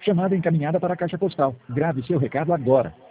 Chamada encaminhada para a caixa postal. Grave seu recado agora.